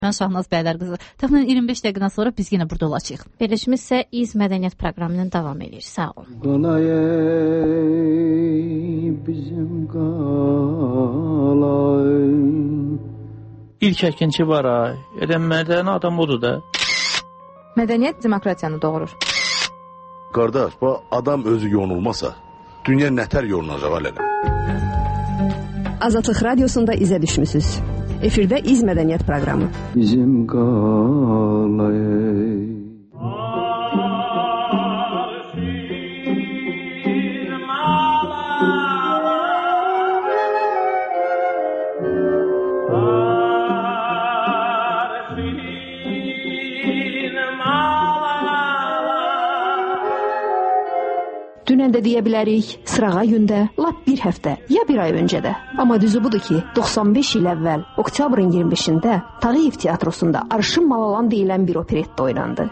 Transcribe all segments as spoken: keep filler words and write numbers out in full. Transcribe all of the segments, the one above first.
Mən Şahnaz Bəylər qızı. Təxminən iyirmi beş dəqiqədən sonra biz yenə burada olacağıq. Verilişimizsə İz Mədəniyyət proqramının davam edir. Sağ olun. Qalay bizim qalay. İlk əkinçi var ay. Edən mədəni adam odur da. Mədəniyyət demokratiyanı doğurur. Qardaş, bu adam özü yonulmasa, dünya nətər yolunacaq alələ? Azadlıq Radiosunda izə düşmüsünüz. Efirdə İz Mədəniyyət proqramı. Bizim qalay. Dünən də deyə bilərik, sırağa gündə, lap bir həftə, ya bir ay öncə də. Amma düzü budur ki, doxsan beş il əvvəl, oktyabrın iyirmi beşində Tağıyev Teatrosunda Arşın Malalan deyilən bir operetta oynandı.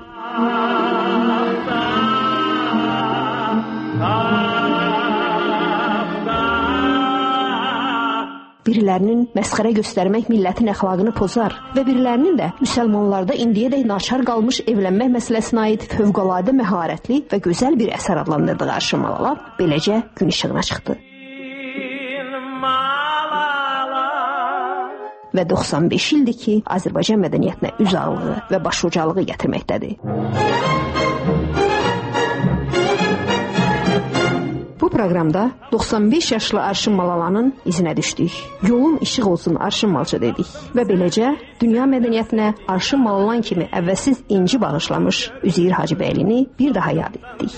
Birilərinin məsxərə göstərmək millətin əxlaqını pozar və birilərinin də müsəlmanlarda indiyədək naçar qalmış evlənmək məsələsinə aid fövqəladə məharətli və gözəl bir əsər adlandırdığı Arşın Malalan beləcə gün işığına çıxdı. Və doxsan beş ildir ki, Azərbaycan mədəniyyətinə üz ağlığı və başucalığı gətirməkdədir. Bu proqramda doxsan beş yaşlı Arşın Malalanın izinə düşdük. Yolun işıq olsun Arşın Malca dedik və beləcə dünya mədəniyyətinə Arşın Malalan kimi əvvəlsiz inci bağışlamış Üzeyir Hacıbəylini bir daha yad etdik.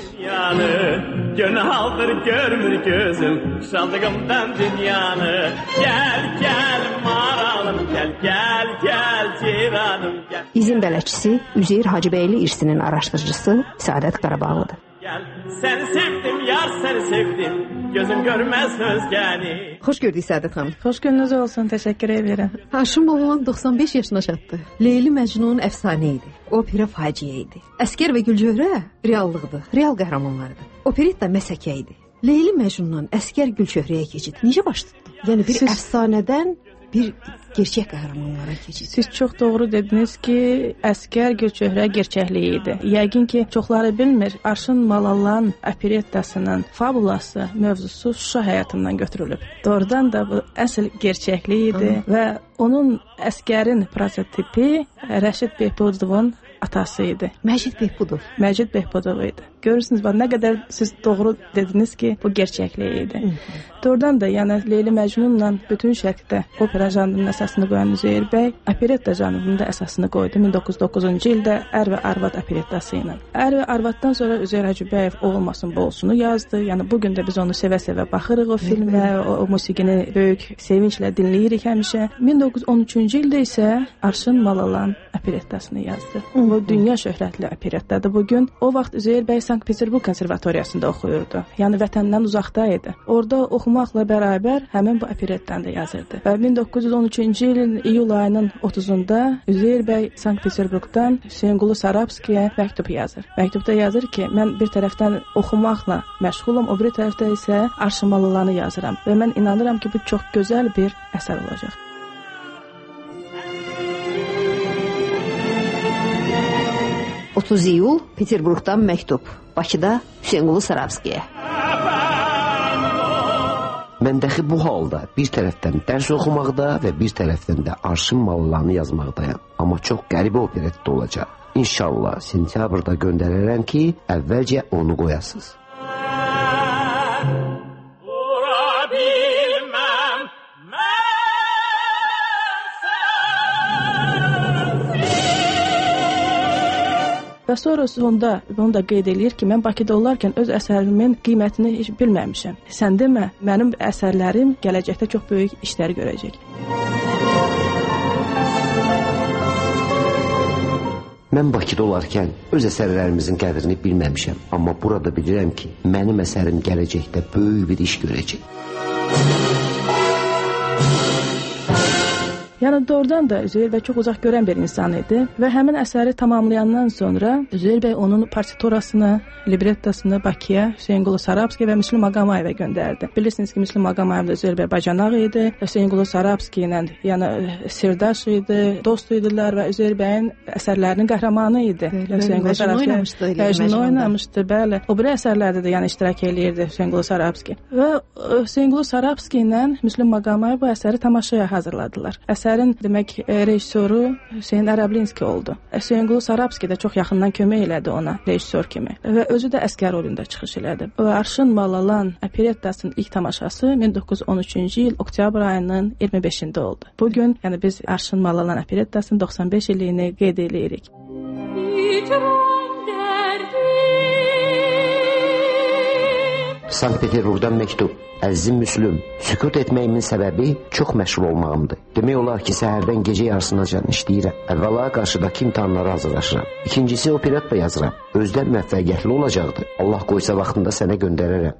Günahdır görmür gözüm, şadlığımdan dünyanı. Gəl, gəl maralım, gəl, gəl, gəl civanım, gəl. İzin bələdçisi Üzeyir Hacıbəyli irsinin araşdırıcısı Səadət Qarabağlıdır. Gəl, səni sevdim, yar səni sevdim, gözüm görməz özgəni. Xoş gördük Səadət xanım. Xoş gününüz olsun, təşəkkür edirəm. Arşın Malalan doxsan beş yaşına çatdı. Leyli Məcnun əfsanə idi. Opera faciə idi. Əskər və Gülçöhrə reallıqdır, real qəhrəmanlardır. Operetta məsəkə idi. Leyli Məcnundan Əskər Gülçöhrəyə keçid necə baş tutdu? Yəni bir Siz... əfsanədən bir gerçək qəhrəmanlara keçid. Siz çox doğru dediniz ki, Əskər Gülçöhrə gerçəkliyi idi. Yəqin ki, çoxları bilmir, Arşın Malalan operettasının fabulası, mövzusu Şuşa həyatından götürülüb. Doğrudan da bu əsl gerçəkliyi idi Hı. və onun Əskərin prototipi Rəşid Behbudovun atası idi. Məcid Behbudov. Məcid Behbudov idi. Görürsünüz, bax, nə qədər siz doğru dediniz ki, bu gerçəkliyi idi. Hı. Doğrudan da, yəni Leyli Məcnunla bütün şərqdə opera janrının əsasını qoyan Üzeyir bəy, operetta janrının da əsasını qoydu min doqquz yüz doqquzuncu ildə Ər və Arvad operettası ilə. Ər və Arvaddan sonra Üzeyir Hacıbəyev O olmasın, bu olsunu yazdı. Yəni bugün də biz onu sevə-sevə baxırıq o filmə, o, o musiqini böyük sevinclə dinləyirik həmişə. min doqquz yüz on üçüncü ildə isə Arşın Malalan operettasını yazdı. Hı. Bu dünya şöhrətli operettadır bugün. O vaxt Üzeyir bəy Sankt-Peterburq konservatoriyasında oxuyurdu. Yəni vətəndən uzaqda idi. Orada oxumaqla bərabər həmin bu operettanı da yazırdı. Və min doqquz yüz on üçüncü ilin iyul ayının otuzunda Üzeyir bəy Sankt-Peterburqdan Hüseynqulu Sarabskiyə məktub yazır. Məktubda yazır ki, mən bir tərəfdən oxumaqla məşğulam, o bir tərəfdə isə Arşın Malalanı yazıram və mən inanıram ki, bu çox gözəl bir əsər olacaq. otuz iyul Peterburqdan məktub. Bakıda Hüseynqulu Sarabskiyə. Mən dəxi bu halda bir tərəfdən dərs oxumaqda və bir tərəfdən də Arşın Malalanı yazmaqdayam. Amma çox qəribə operetta olacaq. İnşallah sentyabrda göndərərəm ki, əvvəlcə onu qoyasınız. Və sonra sonda bunu da qeyd eləyir ki, mən Bakıda olarkən öz əsərimin qiymətini heç bilməmişəm. Sən demə, mənim əsərlərim gələcəkdə çox böyük işlər görəcək. Mən Bakıda olarkən öz əsərlərimizin qədrini bilməmişəm. Amma burada bilirəm ki, mənim əsərim gələcəkdə böyük bir iş görəcək. Yəni doğrudan da Üzeyir bəy çox uzaq görən bir insan idi və həmin əsəri tamamlayandan sonra Üzeyir bəy onun partiturasını, librettosunu Bakıya, Hüseynqulu Sarabski və Müslüm Ağamayevə göndərdi. Bilirsiniz ki, Müslüm Ağamayev də Üzeyir bəy bacanaq idi. Hüseynqulu Sarabski ilə yəni sirdaş idi, dost idilər və Üzeyir bəyin əsərlərinin qəhrəmanı idi. Hüseynqulu Sarabski Məcnun oynamışdı, bəli. O bir əsərlərdə də yəni iştirak eləyirdi Hüseynqulu Sarabski. Və Hüseynqulu Sarabski ilə Müslüm Ağamayev bu əsəri tamaşaya hazırladılar. Əsərin demək rejissoru Hüseyn Ərəblinski oldu. Hüseynqulu Sarabski də çox yaxından kömək elədi ona rejissor kimi və özü də əsgər rolunda çıxış elədi. Və Arşın Malalan operettasının ilk tamaşası min doqquz yüz on üçüncü il oktyabr ayının iyirmi beşində oldu. Bu gün yəni biz Arşın Malalan operettasının doxsan beş illiyini qeyd edirik. Sankt-Peterburqdan məktub. Əzizim Müslüm, sükut etməyimin səbəbi çox məşğul olmağımdır. Demək olar ki, səhərdən gecə yarısınacan işləyirəm. Əvvəla qarşıdakı imtahanlara hazırlaşıram. İkincisi operetta yazıram. Özdən müvəffəqiyyətli olacaqdır. Allah qoysa vaxtında sənə göndərərəm.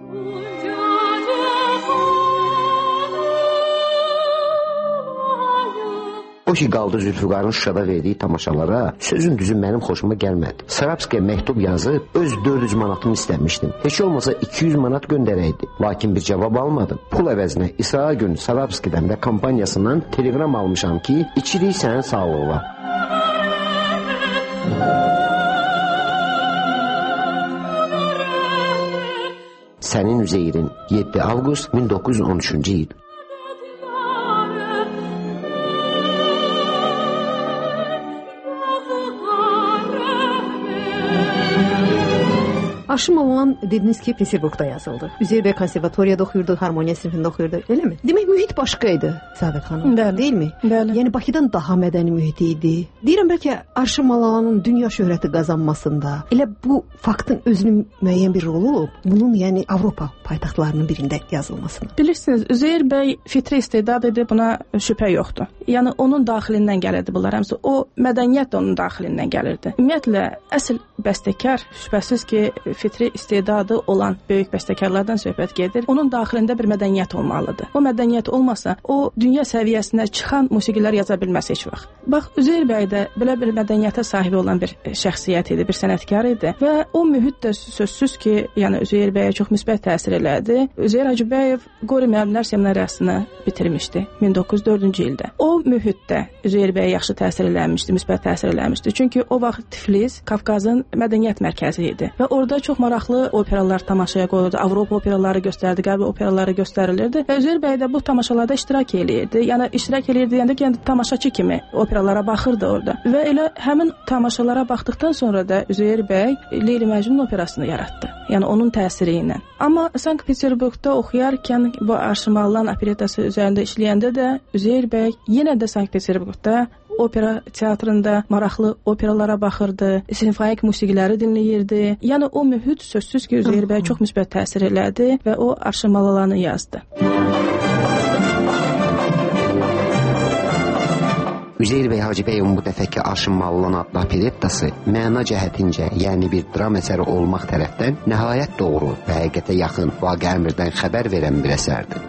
O ki qaldı Zülfüqarın Şuşada verdiyi tamaşalara, sözün düzü mənim xoşuma gəlmədi. Sarabskiyə məktub yazıb, öz dörd yüz manatımı istəmişdim. Heç olmasa iki yüz manat göndərəydi. Lakin bir cavab almadım. Pul əvəzinə İsa gün Sarabskidən və kampaniyasından telegram almışam ki, içirik sənin sağlığına. Sənin Üzeyrin, yeddi avqust min doqquz yüz on üçüncü il. Arşın Malalan dediniz ki, Peterburqda yazıldı. Üzeyir bəy konservatoriyada oxuyurdu, harmoniya sinifində oxuyurdu, eləmi? Demək mühit başqa idi, Səadət xanım, bəli, deyilmi? Bəli. Yəni Bakıdan daha mədəni mühit idi. Deyirəm bəlkə Arşın Malalanın dünya şöhrəti qazanmasında elə bu faktın özünün müəyyən bir rolu olub, bunun yəni Avropa paytaxtlarının birində yazılmasına. Bilirsiniz, Üzeyir bəy fitri istedad idi, buna şübhə yoxdur. Yəni onun daxilindən gəlirdi bunlar, həmsə o mədəniyyət də onun daxilindən gəlirdi. Ümumiyyətlə, əsl bəstəkar şübhəsiz ki, fitri istedadı olan böyük bəstəkarlardan söhbət gedir. Onun daxilində bir mədəniyyət olmalıdır. O mədəniyyət olmasa, o dünya səviyyəsinə çıxan musiqilər yaza bilməz heç vaxt. Bax, Üzeyir bəy də belə bir mədəniyyətə sahib olan bir şəxsiyyət idi, bir sənətkar idi və o mühit də sözsüz ki, yəni Üzeyir bəyə çox müsbət təsir elədi. Üzeyir Hacıbəyev Qori müəllimlər seminariyasını bitirmişdi min doqquz yüz dördüncü ildə. O mühitdə Üzeyir bəyə yaxşı təsir eləmişdi, müsbət təsir eləmişdi. Çünki o vaxt Tiflis Qafqazın mədəniyyət mərkəzi idi və orada çox maraqlı operalar tamaşaya qoyulurdu. Avropa operaları göstərildi, qərbi operaları göstərilirdi və Üzeyir bəy də bu tamaşalarda iştirak eləyirdi. Yəni iştirak eləyirdi deyəndə ki, yəni, tamaşaçı kimi operalara baxırdı orada. Və elə həmin tamaşalara baxdıqdan sonra da Üzeyir bəy Leyli Məcnun operasını yaratdı. Yəni onun təsiri ilə. Amma Sankt-Peterburqda oxuyarkən bu Arşın Malalan operettası üzərində işləyəndə də Üzeyir bəy yenə də Sankt-Peterburqda opera teatrında maraqlı operalara baxırdı, simfonik musiqiləri dinləyirdi. Yəni o mühit sözsüz ki, Üzeyir bəy çox müsbət təsir elədi və o Arşın Malalanı yazdı. Üzeyir bəy Hacıbəyevin bu dəfəki Arşın Malalan adlı operettası məna cəhətincə, yəni bir dram əsəri olmaq tərəfdən nəhayət doğru və həqiqətə yaxın, vaqe əmrdən xəbər verən bir əsərdir.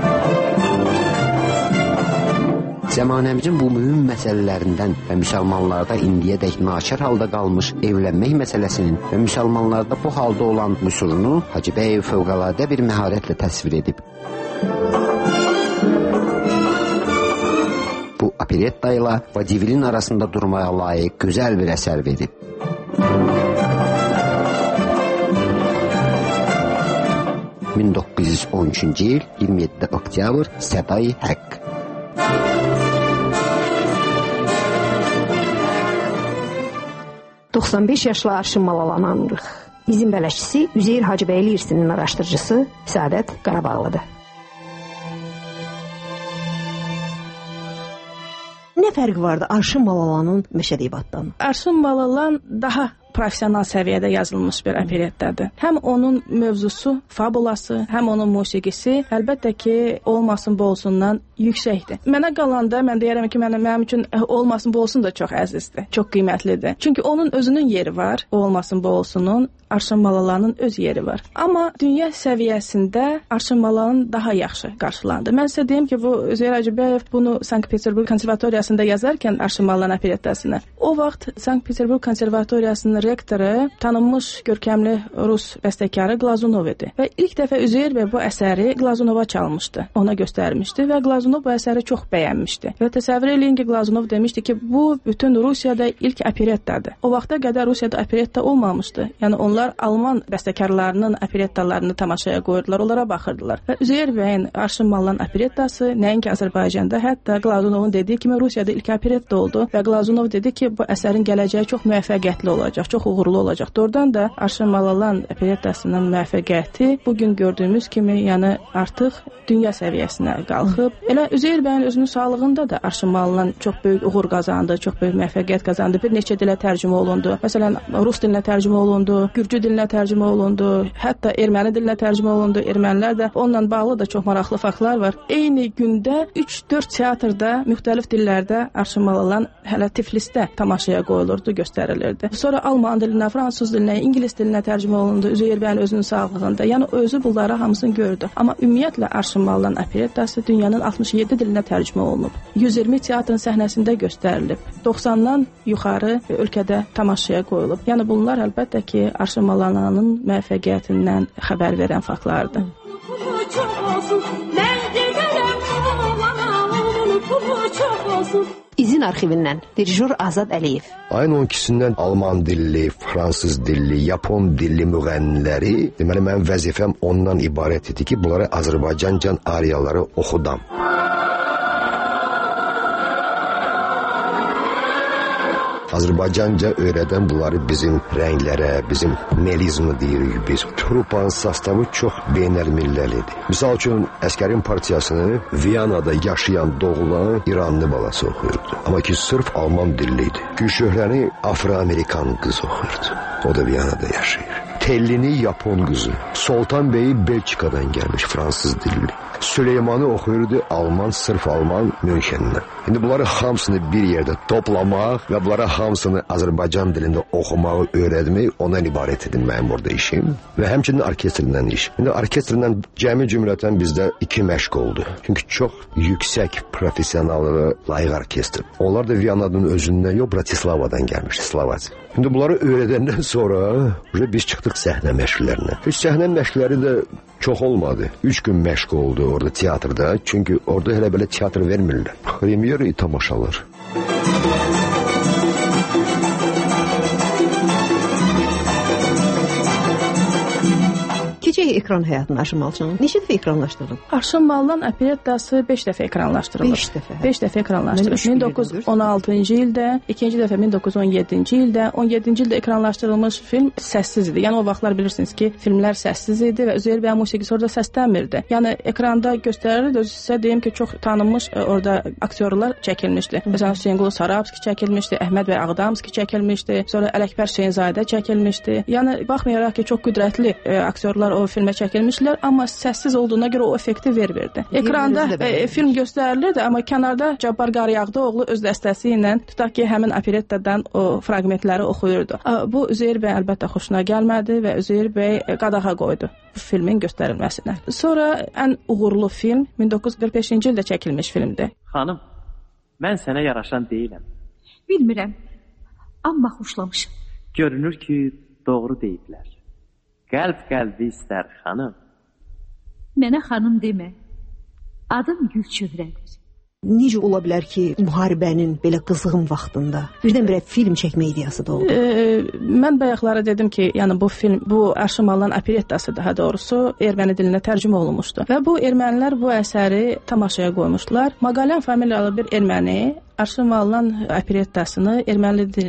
Zəmanəmizin bu mühüm məsələlərindən və müsəlmanlarda indiyədək naçar halda qalmış evlənmək məsələsinin və müsəlmanlarda bu halda olan müsurunu Hacıbəyev fövqəladə bir məharətlə təsvir edib. Bu operetta ilə vadivilin arasında durmaya layiq gözəl bir əsər verib. min doqquz yüz on üçüncü il iyirmi yeddi oktyabr Səday Haqq. doxsan beş yaşlı Arşın Malalanı anırıq. İzin bələşçisi Üzeyir Hacıbəyli irsinin araşdırıcısı Səadət Qarabağlıdır. Nə fərqi vardı Arşın Malalanın Məşədi İbaddan? Arşın Malalan daha professional səviyyədə yazılmış bir operettadır. Həm onun mövzusu, fabulası, həm onun musiqisi əlbəttə ki, olmasın bu olsundan yüksəkdir. Mənə qalanda mən deyərəm ki, mənim, mənim üçün olmasın bu olsun da çox əzizdir, çox qiymətlidir. Çünki onun özünün yeri var, olmasın bu olsunun. Arşın Malalanın öz yeri var. Amma dünya səviyyəsində Arşın Malalan daha yaxşı qarşılandı. Mən sizə deyim ki, bu Üzeyir Hacıbəyev bunu Sankt-Peterburg konservatoriyasında yazarkən Arşın Malalan operettasını, o vaxt Sankt-Peterburg konservatoriyasının rektoru tanınmış görkəmli Rus bəstəkarı Glazunov idi. Və ilk dəfə Üzeyir bəy bu əsəri Glazunova çalmışdı, ona göstərmişdi və Glazunov bu əsəri çox bəyənmişdi. Və təsəvvür eləyin ki, Glazunov demişdi ki, bu bütün Rusiyada ilk operettadır. O vaxta qədər Rusiyada operetta olmamışdı. Yəni onlar Onlar Alman bəstəkarlarının operettalarını tamaşaya qoyurdular, onlara baxırdılar. Və Üzeyir bəyin Arşın Malalan operettası nəinki Azərbaycanda, hətta Glazunovun dediyi kimi Rusiyada ilk operetta oldu və Glazunov dedi ki, bu əsərin gələcəyi çox müvəffəqiyyətli olacaq, çox uğurlu olacaq. Doğrudan da Arşın Malalan operettasının müvəffəqiyyəti bugün gördüyümüz kimi, yəni artıq dünya səviyyəsinə qalxıb. Elə Üzeyir bəyin özünün sağlığında da Arşın Malalan çox böyük uğur qazandı, çox böyük müvəffəqiyyət qazandı. Bir neçə dilə tərcümə olundu. Məsələn, Rus dilinə tərcümə olundu, Gürcü dilinə tərcümə olundu, hətta erməni dilinə tərcümə olundu. Ermənilər də onunla bağlı da çox maraqlı faktlar var. Eyni gündə üç dörd teatrda müxtəlif dillərdə Arşın Malalan hələ Tiflisdə tamaşaya qoyulurdu, göstərilirdi. Sonra Alman dilinə, fransız dilinə, ingilis dilinə tərcümə olundu Üzeyir bəyin özünün sağlığında. Yəni özü bunları hamısını gördü. Amma ümumiyyətlə Arşın Malalan operettası dünyanın altmış yeddi dilinə tərcümə olunub. yüz iyirmi teatrın səhnəsində göstərilib. doxsandan yuxarı ölkədə tamaşaya qoyulub. Yəni bunlar əlbəttə ki, Arşın Malalanın müvəffəqiyyətindən xəbər verən faktlardır. İzin arxivindən dirijor Azad Əliyev. Ayın on ikisindən Alman dilli, Fransız dilli, Yapon dilli müğənniləri, deməli mənim vəzifəm ondan ibarət idi ki, bunları Azərbaycanca ariyaları oxudam. Azərbaycanca öyrədən bunları bizim rənglərə, bizim melizmi deyirik biz. Trupanın sastavı çox beynəlmilləlidir. Misal üçün, Əskərin partiyasını Viyanada yaşayan, doğulan İranlı balası oxuyurdu. Amma ki, sırf Alman dilliydi. Gülşöhrəni Afro-Amerikan qız oxuyurdu. O da Viyanada yaşayır. Tellini Yapon qızı. Sultan Bey'i Belçikadan gəlmiş, Fransız dilli. Süleymanı oxuyurdu Alman, sırf Alman Münxendən. İndi bunları hamısını bir yerdə toplamaq və bunları hamısını Azərbaycan dilində oxumağı öyrətmək ondan ibarət edin mənim orada işim. Və həmçinin orkestrdən iş. İndi orkestrdən cəmi cümlətən bizdə iki məşq oldu. Çünki çox yüksək professionallığı layiq orkestr. Onlar da Viyanadan özündən yox, Bratislavadan gəlmişdi, Slovakiya. İndi bunları öyrədəndən sonra biz çıxdıq səhnə məşqlərinə. Heç səhnə məşqləri də çox olmadı. Üç gün məşq oldu orada teatrda. Çünki orada hələ belə teatr vermirlər. Premier tamaşalar. Keçək ekran həyatını Arşın Malalanın. Neçə dəfə ekranlaşdırılıb? Arşın Malalan operettası beş dəfə ekranlaşdırılıb. beş dəfə. beş dəfə ekranlaşdırılıb. min doqquz yüz on altıncı ildə, ikinci dəfə min doqquz yüz on yeddinci ildə, on yeddinci ildə ekranlaşdırılmış film səssiz idi. Yəni o vaxtlar bilirsiniz ki, filmlər səssiz idi və Üzeyir bəyin musiqisi orada səslənmirdi. Yəni ekranda göstərilirdi. Sizə deyim ki, çox tanınmış orada aktyorlar çəkilmişdi. Məsələn, Hüseynqulu Sarabski çəkilmişdi, Əhməd bəy Ağdamski çəkilmişdi, sonra Ələkbər Şeyzadə çəkilmişdi. Yəni baxmayaraq ki, çox qüdrətli e, aktyorlar o filmə çəkilmişlər, amma səssiz olduğuna görə o effekti vermirdi. Ekranda e, film göstərilirdi, amma kənarda Cabbar Qaryağdıoğlu öz dəstəsi ilə tutaq ki, həmin operettadan o fraqmentləri oxuyurdu. Bu Üzeyir bəy əlbəttə xoşuna gəlmədi və Üzeyir bəy qadağa qoydu bu filmin göstərilməsinə. Sonra ən uğurlu film min doqquz yüz qırx beşinci ildə çəkilmiş filmdir. Xanım, mən sənə yaraşan deyiləm. Bilmirəm, amma xoşlamışım. Görünür ki, doğru deyiblər. Qəlb qəlbi istər, xanım. Mənə xanım demə. Adım Gülçöhrədir. Necə ola bilər ki, müharibənin belə qızğın vaxtında birdən-birə film çəkmə ideyası da oldu? E, mən bayaqlara dedim ki, yəni bu film, bu Arşın Malalan operettası daha doğrusu erməni dilinə tərcümə olunmuşdu. Və bu ermənilər bu əsəri tamaşaya qoymuşdular. Maqalyan familiyalı bir erməni Arşın Malalan operettasını erməni dilinə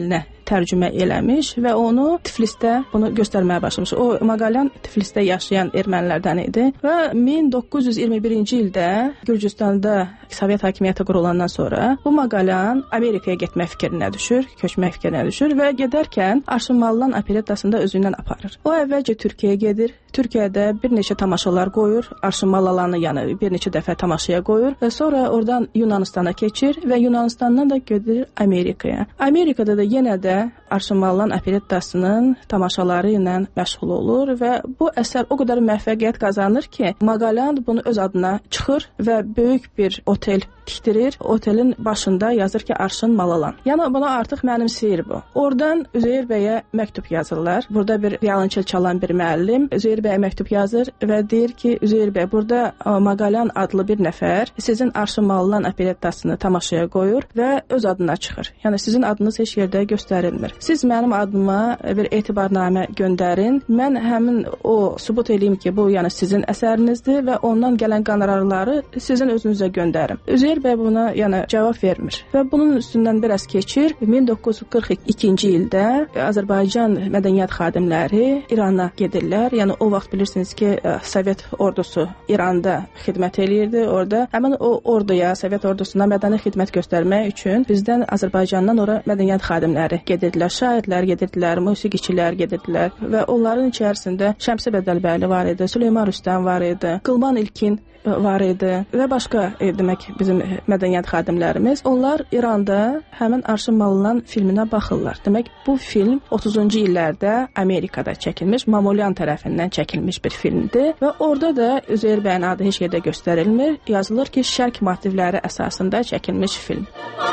tərcümə eləmiş və onu Tiflisdə bunu göstərməyə başlamış. O Maqalyan Tiflisdə yaşayan ermənilərdən idi və min doqquz yüz iyirmi birinci ildə Gürcüstanda Sovet hakimiyyəti qurulandan sonra bu Maqalyan Amerikaya getmək fikrinə düşür, köçmək fikrinə düşür və gedərkən Arşın Mallan operettasında özü ilə aparır. O əvvəlcə Türkiyəyə gedir. Türkiyədə bir neçə tamaşalar qoyur. Arşın Mallalanı yəni bir neçə dəfə tamaşaya qoyur və sonra oradan Yunanistana keçir və Yunanistandan da gedir Amerikaya. Amerikada da yenə də Arşın Mallan operettasının tamaşaları ilə məşğul olur və bu əsər o qədər müvəffəqiyyət qazanır ki, Maqalyan bunu öz adına çıxır və böyük bir otel tikdirir. Otelin başında yazır ki, Arşın Malalan. Yəni buna artıq mənimsəyir bu. Oradan Üzeyir bəyə məktub yazırlar. Burada bir violonçel çalan bir müəllim Üzeyir bəyə məktub yazır və deyir ki, Üzeyir bəy, burada Maqalyan adlı bir nəfər sizin Arşın Malalan operettasını tamaşaya qoyur və öz adına çıxır. Yəni sizin adınız heç yerdə göstərilmir. Siz mənim adıma bir etibarnamə göndərin. Mən həmin o sübut eləyim ki, bu yəni sizin əsərinizdir və ondan gələn qonorarları sizin özünüzə göndərim. Üzeyir bəy buna yəni cavab vermir və bunun üstündən biraz keçir. min doqquz yüz qırx ikinci ildə Azərbaycan mədəniyyət xadimləri İrana gedirlər. Yəni o vaxt bilirsiniz ki, Sovet ordusu İranda xidmət eləyirdi. Orada həmin o orduya, Sovet ordusuna mədəni xidmət göstərmək üçün bizdən Azərbaycandan ora mədəniyyət xadimləri gedirdilər. Şairlər gedirdilər, musiqiçilər gedirdilər və onların içərisində Şəmsi Bədəlbəyli var idi, Süleyman Rüstəm var idi, Qılman İlkin var idi və başqa e, demək bizim mədəniyyət xadimlərimiz. Onlar İranda həmin Arşın Malalan filminə baxırlar. Demək bu film otuzuncu illərdə Amerikada çəkilmiş, Mamulyan tərəfindən çəkilmiş bir filmdir və orada da Üzeyir bəyin adı heç yerdə göstərilmir. Yazılır ki, şərq motivləri əsasında çəkilmiş film.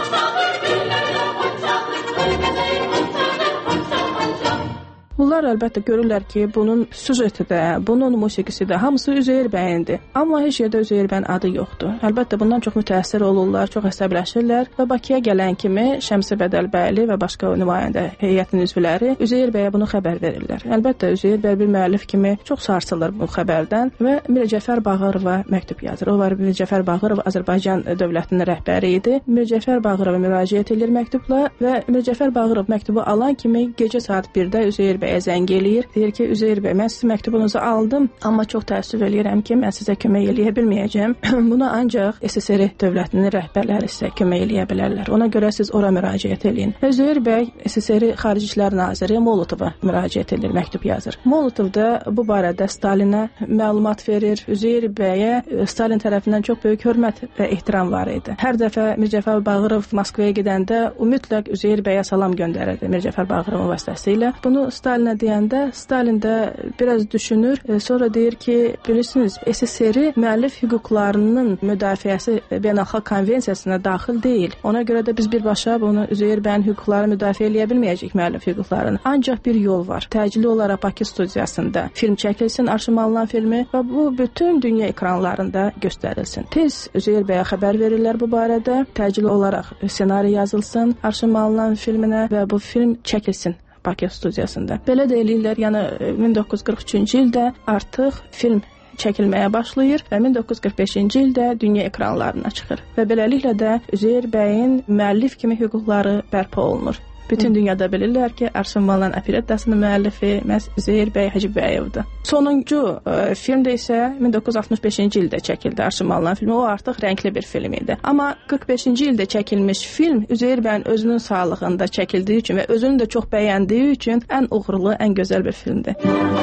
Bunlar əlbəttə görürlər ki, bunun süjeti də, bunun musiqisi də hamısı Üzeyir bəyindir. Amma heç yerdə Üzeyir bəyin adı yoxdur. Əlbəttə bundan çox mütəəssir olurlar, çox əsəbləşirlər və Bakıya gələn kimi Şəmsi Bədəlbəyli və başqa nümayəndə heyətin üzvləri Üzeyir bəyə bunu xəbər verirlər. Əlbəttə Üzeyir bəy bir müəllif kimi çox sarsılır bu xəbərdən və Mircəfər Bağırova məktub yazır. O var Mircəfər Bağırov Azərbaycan dövlətinin rəhbəri idi. Mircəfər Bağırova müraciət edir məktubla və Mircəfər Bağırov məktubu alan kimi gecə saat birdə Üzeyir bəyə zəng eləyir. Deyir ki, Üzeyir bəy, mən sizin məktubunuzu aldım, amma çox təəssüf eləyirəm ki, mən sizə kömək eləyə bilməyəcəm. Buna ancaq S S R dövlətinin rəhbərləri sizə kömək eləyə bilərlər. Ona görə siz ora müraciət eləyin. Üzeyir bəy S S R Xarici İşlər naziri Molotova müraciət edir, məktub yazır. Molotov da bu barədə Stalinə məlumat verir. Üzeyir bəyə Stalin tərəfindən çox böyük hörmət və ehtiram var idi. Hər dəfə Mircəfər Bağırov Moskvaya gedəndə o mütləq Üzeyir bəyə salam göndərirdi Mircəfər Bağırovun vasitəsilə. Bunu Stalin Stalinə deyəndə Stalin də biraz düşünür, e, sonra deyir ki, bilirsiniz, S S R müəllif hüquqlarının müdafiəsi beynəlxalq konvensiyasına daxil deyil. Ona görə də biz birbaşa bunu Üzeyir bəyin hüquqlarını müdafiə eləyə bilməyəcək müəllif hüquqlarını. Ancaq bir yol var. Təcili olaraq Bakı studiyasında film çəkilsin, Arşın Malalan filmi və bu bütün dünya ekranlarında göstərilsin. Tez Üzeyir bəyə xəbər verirlər bu barədə. Təcili olaraq ssenari yazılsın Arşın Malalan filminə və bu film çəkilsin Bakı studiyasında. Belə də eləyirlər, yəni min doqquz yüz qırx üçüncü ildə artıq film çəkilməyə başlayır və min doqquz yüz qırx beşinci ildə dünya ekranlarına çıxır. Və beləliklə də Üzeyir bəyin müəllif kimi hüquqları bərpa olunur. Bütün dünyada bilirlər ki, Arşın Malalan operettasının müəllifi məhz Üzeyir bəy Hacıbəyevdir. Sonuncu e, film də isə min doqquz yüz altmış beşinci ildə çəkildi Arşın Malalan filmi. O artıq rəngli bir film idi. Amma qırx beşinci ildə çəkilmiş film Üzeyir bəyin özünün sağlığında çəkildiyi üçün və özünü də çox bəyəndiyi üçün ən uğurlu, ən gözəl bir filmdir.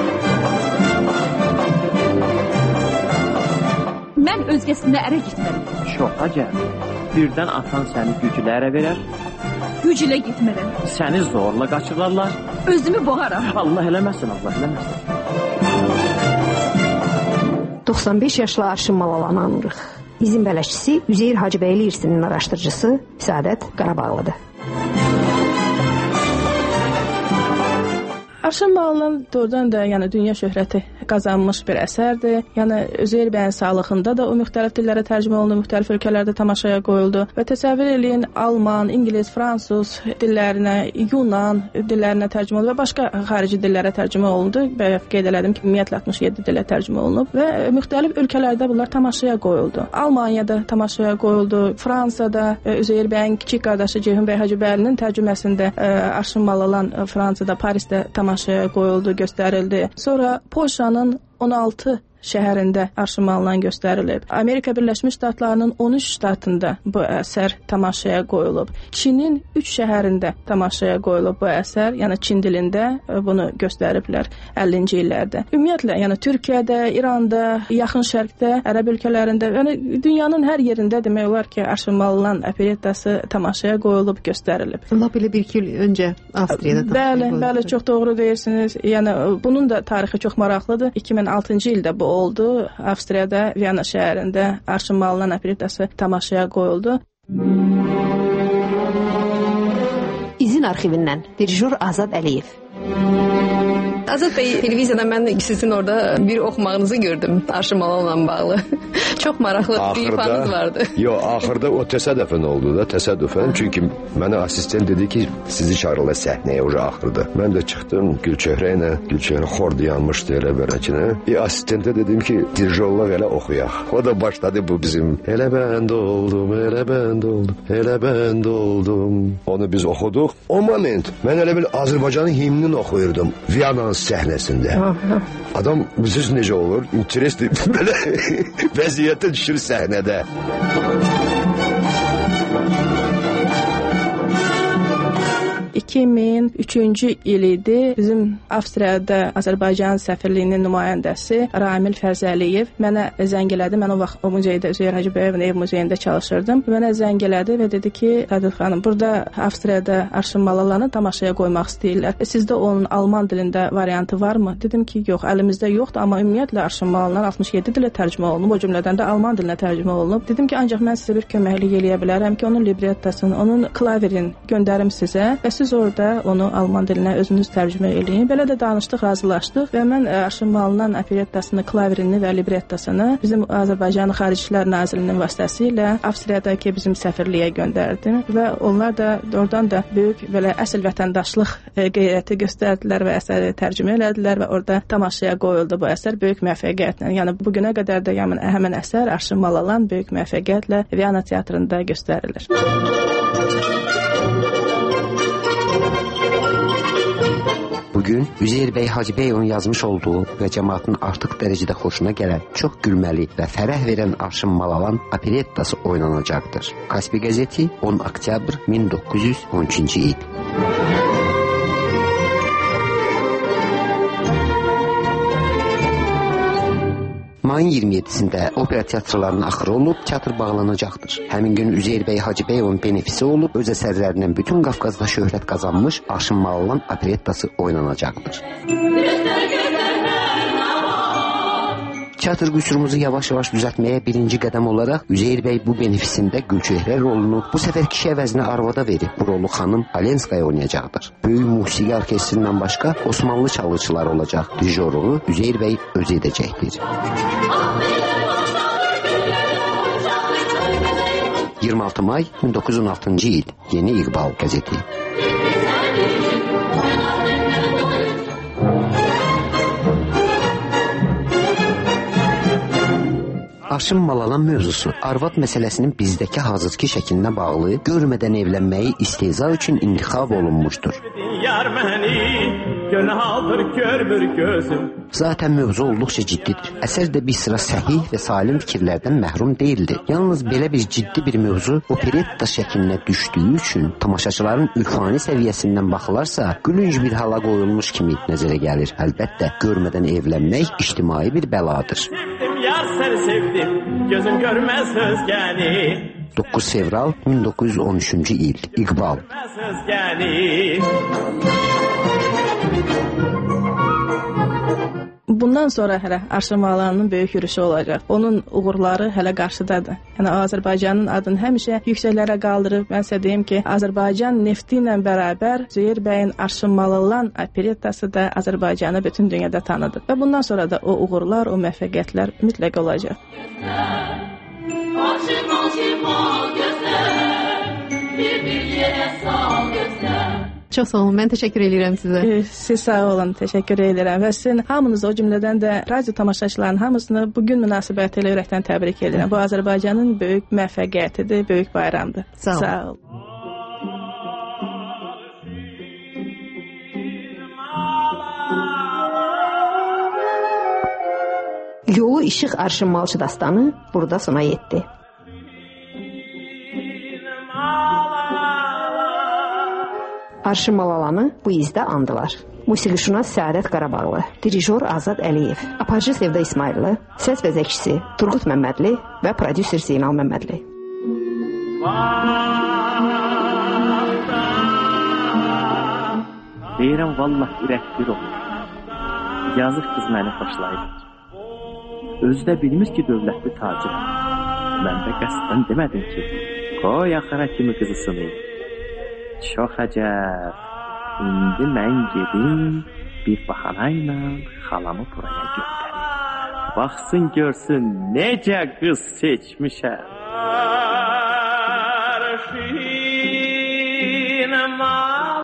Mən özgəsində ərə gitmərəm. Şoka gəl. Birdən atan səni güclə ərə verər. Güclə gitmərəm. Səni zorla qaçırarlar. Özümü boğaram. Allah eləməsin, Allah eləməsin. doxsan beş yaşlı Arşın Malalanı anırıq. İzin bələdçisi Üzeyir Hacıbəyli irsinin araşdırıcısı Səadət Qarabağlıdır. Arşın Malalan doğrudan da yəni dünya şöhrəti qazanmış bir əsərdir. Yəni Üzeyir bəyin sağlığında da o müxtəlif dillərə tərcümə olundu, müxtəlif ölkələrdə tamaşaya qoyuldu və təsəvvür eləyin Alman, İngilis, Fransız dillərinə, Yunan dillərinə tərcümə olundu və başqa xarici dillərə tərcümə olundu. Bayaq qeyd elədim ki, ümumiyyətlə altmış yeddi dilə tərcümə olunub və müxtəlif ölkələrdə bunlar tamaşaya qoyuldu. Almaniyada tamaşaya qoyuldu, Fransada Üzeyir bəyin kiçik qardaşı Ceyhun bəy Hacıbəylinin tərcüməsində Arşın Malalan Fransada, Parisdə tamaşaya qoyuldu, göstərildi. Sonra Polşanın on altı şəhərində Arşın Malalan göstərilib. Amerika Birləşmiş Ştatlarının on üç ştatında bu əsər tamaşaya qoyulub. Çinin üç şəhərində tamaşaya qoyulub bu əsər, yəni Çin dilində bunu göstəriblər əllinci illərdə. Ümumiyyətlə, yəni Türkiyədə, İranda, Yaxın Şərqdə, Ərəb ölkələrində, yəni dünyanın hər yerində demək olar ki, Arşın Malalan operettası tamaşaya qoyulub, göstərilib. Lap elə bir iki il öncə Avstriyada tamaşaya Bəli, bəli, çox doğru deyirsiniz. Yəni bunun da tarixi çox maraqlıdır. iki min altıncı ildə bu oldu. Avstriyada, Viyana şəhərində Arşın Malalan operettası tamaşaya qoyuldu. İzin arxivindən dirijor Azad Əliyev. Azad bəy, televiziyada mən sizin orada bir oxumağınızı gördüm Arşın Malalanla bağlı. Çox maraqlı bir ifanız vardı. Yox, axırda o təsadüfən oldu da, təsadüfən. Çünki mənə asistent dedi ki, sizi çağırırlar səhnəyə o axırda. Mən də çıxdım Gülçöhrə ilə, Gülçöhrə xor dayanmışdı elə bərəkinə. Bir asistentə dedim ki, dirijorluq elə oxuyaq. O da başladı bu bizim. Elə bənd oldum, elə bənd oldum, elə bənd oldum. Onu biz oxuduq. O moment mən elə bir Azərbaycanın himnini oxuyurdum Viyananın səhnəsində. Adam, siz necə olur? İnteresli belə vəziyyətə düşür səhnədə. iki min üçüncü il idi. Bizim Avstriyada Azərbaycan səfirliyinin nümayəndəsi Ramil Fərzəliyev mənə zəng elədi. Mən o vaxt o muzeydə, Üzeyir Hacıbəyevin ev muzeyində çalışırdım. Mənə zəng elədi və dedi ki, Sədid xanım, burada Avstriyada Arşın Malalanı tamaşaya qoymaq istəyirlər. E, sizdə onun alman dilində variantı varmı? Dedim ki, yox, əlimizdə yoxdur, amma ümumiyyətlə Arşın Malalan altmış yeddi dilə tərcümə olunub, o cümlədən də alman dilinə tərcümə olunub. Dedim ki, ancaq mən sizə bir köməklik eləyə bilərəm ki, onun librettasını, onun klaverin göndərim sizə və siz orada onu alman dilinə özünüz tərcümə eləyin. Belə də danışdıq, razılaşdıq və mən Arşın Malalan operettasını, klaverini və librettasını bizim Azərbaycan Xarici İşlər Nazirliyinin vasitəsilə Avstriyadakı bizim səfirliyə göndərdim və onlar da oradan da böyük belə əsl vətəndaşlıq qeyrəti göstərdilər və əsəri tərcümə elədilər və orada tamaşaya qoyuldu bu əsər böyük müvəffəqiyyətlə. Yəni bu günə qədər də yəni həmin əsər Arşın Malalan böyük müvəffəqiyyətlə Viyana teatrında göstərilir. Bugün Üzeyir bəy Hacıbəyevin yazmış olduğu və cəmaatın artıq dərəcədə xoşuna gələn, çox gülməli və fərəh verən Arşın Malalan operettası oynanacaqdır. Kaspi qəzeti on oktyabr min doqquz yüz on üçüncü il. Mayın iyirmi yeddisində opera teatrlarının axırı olub, teatr bağlanacaqdır. Həmin gün Üzeyir bəy Hacıbəyevin benefisi olub, öz əsərlərindən bütün Qafqazda şöhrət qazanmış Arşın Malalan operettası oynanacaqdır. Teatr qüsurumuzu yavaş-yavaş düzəltməyə birinci qədəm olaraq Üzeyir bəy bu benefisində Gülçöhrə rolunu bu səfər kişi əvəzinə arvada verib. Bu rolu xanım Alenskaya oynayacaqdır. Böyük musiqi orkestrindən başqa Osmanlı çalğıçılar olacaq. Dirijorluğu Üzeyir bəy özü edəcəkdir. iyirmi altı may min doqquz yüz on altıncı il. Yeni İqbal qəzeti. Arşın Malalan mövzusu arvad məsələsinin bizdəki hazırki şəklinə bağlı görmədən evlənməyi istehza üçün intixab olunmuşdur. Yar məni günahdır görmür gözüm. Zaten mövzu olduqca ciddidir. Əsər də bir sıra səhih və salim fikirlərdən məhrum deyildi. Yalnız belə bir ciddi bir mövzu operetta şəklinə düşdüyü üçün tamaşaçıların ürfani səviyyəsindən baxılarsa gülünc bir hala qoyulmuş kimi nəzərə gəlir. Əlbəttə, görmədən evlənmək ictimai bir bəladır. Yar səni sevdim, gözüm görməz özgəni. doqquz fevral min doqquz yüz on üçüncü il. İqbal. bundan sonra hələ Arşın Malalanın böyük yürüyüşü olacaq. Onun uğurları hələ qarşıdadır. Yəni Azərbaycanın adını həmişə yüksəklərə qaldırıb, mən sizə deyim ki, Azərbaycan nefti ilə bərabər Zeyir bəyin Arşın Malalan operettası da Azərbaycanı bütün dünyada tanıdı. Və bundan sonra da o uğurlar, o müvəffəqiyyətlər mütləq olacaq. Çox sağ olun, mən təşəkkür edirəm sizə. Siz sağ olun, təşəkkür edirəm və sizin hamınızı, o cümlədən də radio tamaşaçıların hamısını bugün münasibəti ilə ürəkdən təbrik edirəm. Bu Azərbaycanın böyük müvəffəqiyyətidir, böyük bayramdır. Sağ olun. Sağ olun. Yolu işıq Arşın Malçı dastanı burada sona yetdi. Arşın Malalanı bu izdə andılar. Musiqişünas Səadət Qarabağlı, dirijor Azad Əliyev, aparıcı Sevda İsmayıllı, səs və zəkçisi Turqut Məmmədli və prodüser Zeynal Məmmədli. Deyirəm, vallah ürək bir olur. Yazıq qız məni xoşlayır. Özü də bilmir ki, dövlətli tacir. Mən də qəsdən demədim ki, qoy axıra kimi qızı sınayım. Çox əcəb. İndi mən gedim bir baxanayla xalamı buraya göndərim. Baxsın görsün necə qız seçmişəm.